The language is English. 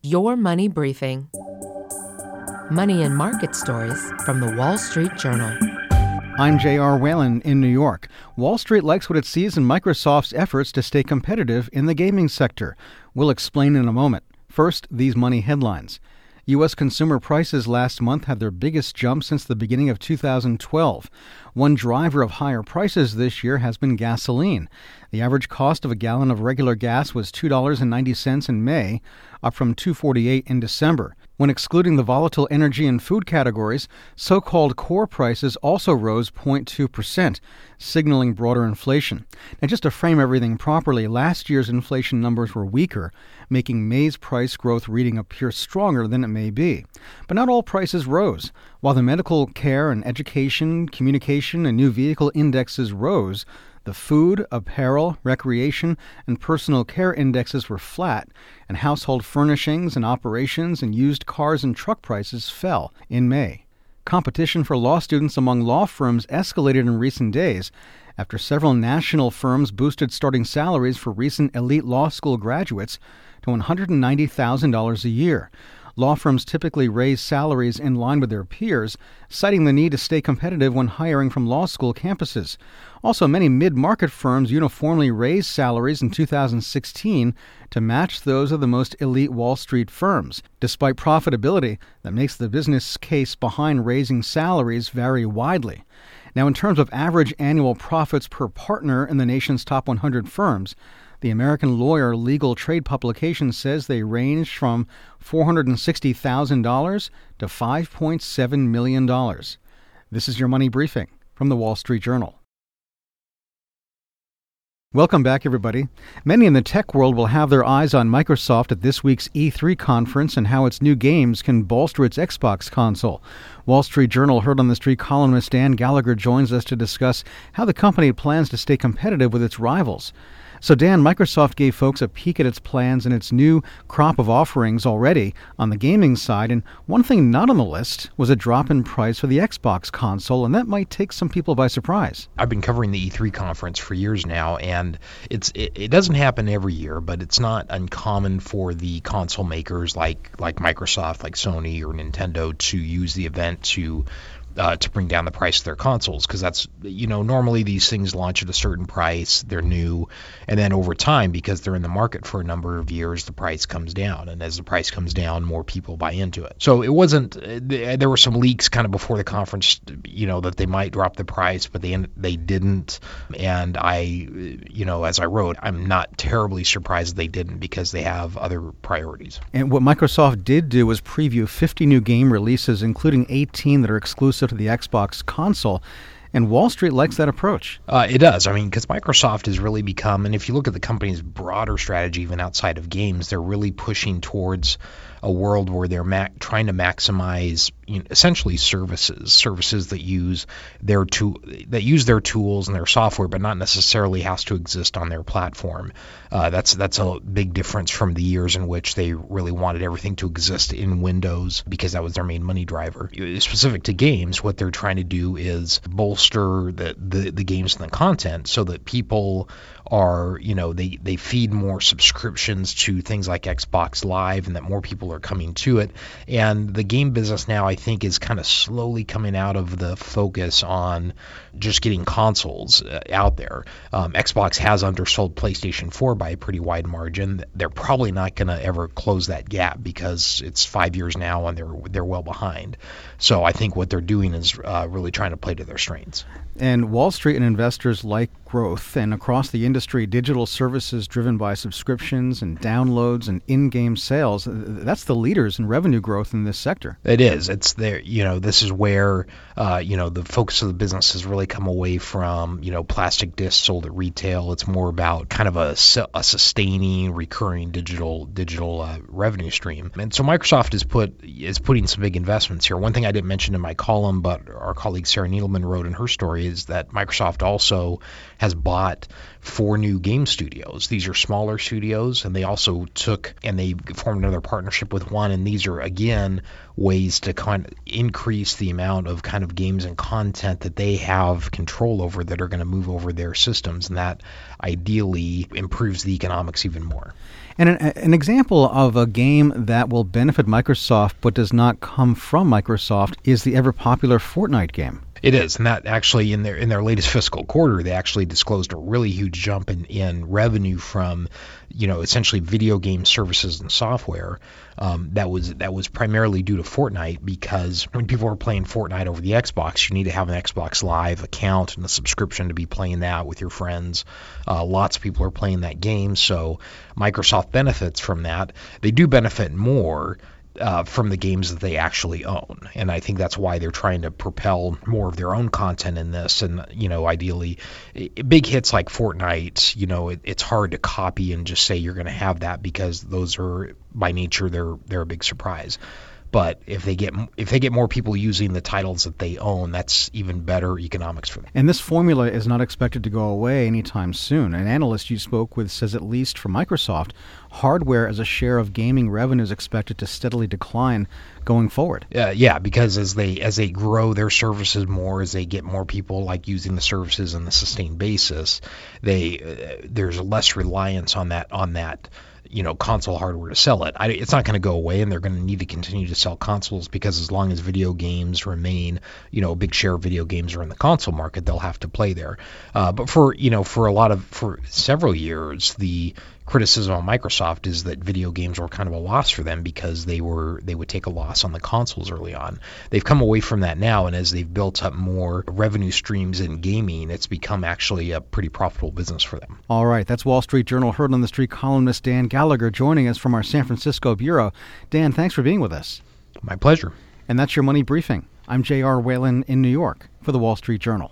Your Money Briefing. Money and market stories from the Wall Street Journal. I'm J.R. Whalen in New York. Wall Street likes what it sees in Microsoft's efforts to stay competitive in the gaming sector. We'll explain in a moment. First, these money headlines. U.S. consumer prices last month had their biggest jump since the beginning of 2012. One driver of higher prices this year has been gasoline. The average cost of a gallon of regular gas was $2.90 in May, up from $2.48 in December. When excluding the volatile energy and food categories, so-called core prices also rose 0.2%, signaling broader inflation. Now, just to frame everything properly, last year's inflation numbers were weaker, making May's price growth reading appear stronger than it may be. But not all prices rose. While the medical care and education, communication, and new vehicle indexes rose, the food, apparel, recreation, and personal care indexes were flat, and household furnishings and operations and used cars and truck prices fell in May. Competition for law students among law firms escalated in recent days after several national firms boosted starting salaries for recent elite law school graduates to $190,000 a year. Law firms typically raise salaries in line with their peers, citing the need to stay competitive when hiring from law school campuses. Also, many mid-market firms uniformly raised salaries in 2016 to match those of the most elite Wall Street firms. Despite profitability, that makes the business case behind raising salaries vary widely. Now, in terms of average annual profits per partner in the nation's top 100 firms, the American Lawyer Legal Trade publication says they range from $460,000 to $5.7 million. This is your Money Briefing from the Wall Street Journal. Welcome back, everybody. Many in the tech world will have their eyes on Microsoft at this week's E3 conference and how its new games can bolster its Xbox console. Wall Street Journal Heard on the Street columnist Dan Gallagher joins us to discuss how the company plans to stay competitive with its rivals. So, Dan, Microsoft gave folks a peek at its plans and its new crop of offerings already on the gaming side, and one thing not on the list was a drop in price for the Xbox console, and that might take some people by surprise. I've been covering the E3 conference for years now, and it doesn't happen every year, but it's not uncommon for the console makers like Microsoft, like Sony or Nintendo to use the event to bring down the price of their consoles, because that's, normally these things launch at a certain price, they're new, and then over time, because they're in the market for a number of years, the price comes down, and as the price comes down, more people buy into it. So it wasn't, there were some leaks kind of before the conference, that they might drop the price, but they didn't, and as I wrote, I'm not terribly surprised they didn't, because they have other priorities. And what Microsoft did do was preview 50 new game releases, including 18 that are exclusive to the Xbox console, and Wall Street likes that approach. It does. Because Microsoft has really become, and if you look at the company's broader strategy even outside of games, they're really pushing towards a world where they're trying to maximize essentially services that use their tools and their software, but not necessarily has to exist on their platform. That's a big difference from the years in which they really wanted everything to exist in Windows because that was their main money driver. Specific to games, what they're trying to do is bolster the games and the content so that people are, they feed more subscriptions to things like Xbox Live, and that more people are coming to it. And the game business now, I think, is kind of slowly coming out of the focus on just getting consoles out there. Xbox has undersold PlayStation 4 by a pretty wide margin. They're probably not going to ever close that gap because it's 5 years now and they're well behind. So I think what they're doing is really trying to play to their strengths. And Wall Street and investors like growth, and across the industry, digital services driven by subscriptions and downloads and in-game sales, that's the leaders in revenue growth in this sector. It is. It's there. This is where, the focus of the business has really come away from, plastic discs sold at retail. It's more about kind of a sustaining, recurring digital revenue stream. And so Microsoft is putting some big investments here. One thing I didn't mention in my column, but our colleague Sarah Needleman wrote in her story, is that Microsoft also has bought 4 new game studios. These are smaller studios, and they also they formed another partnership with one, and these are, again, ways to kind of increase the amount of kind of games and content that they have control over that are going to move over their systems, and that ideally improves the economics even more. And an example of a game that will benefit Microsoft but does not come from Microsoft is the ever-popular Fortnite game. It is, and that actually in their latest fiscal quarter, they actually disclosed a really huge jump in revenue from, essentially video game services and software. That was primarily due to Fortnite, because when people are playing Fortnite over the Xbox, you need to have an Xbox Live account and a subscription to be playing that with your friends. Lots of people are playing that game, so Microsoft benefits from that. They do benefit more from the games that they actually own. And I think that's why they're trying to propel more of their own content in this. And, ideally, big hits like Fortnite, it's hard to copy and just say you're going to have that, because those are, by nature, they're a big surprise. But if they get more people using the titles that they own, that's even better economics for them. And this formula is not expected to go away anytime soon. An analyst you spoke with says, at least for Microsoft, hardware as a share of gaming revenue is expected to steadily decline going forward. Yeah, because as they grow their services more, as they get more people like using the services on a sustained basis, there's less reliance on that console hardware to sell it. It's not going to go away, and they're going to need to continue to sell consoles, because as long as video games remain, a big share of video games are in the console market, they'll have to play there. But for several years, the criticism on Microsoft is that video games were kind of a loss for them, because they would take a loss on the consoles early on. They've come away from that now, and as they've built up more revenue streams in gaming, it's become actually a pretty profitable business for them. All right, that's Wall Street Journal Heard on the Street columnist Dan Gallagher joining us from our San Francisco bureau. Dan, thanks for being with us. My pleasure. And that's your Money Briefing. I'm J.R. Whalen in New York for the Wall Street Journal.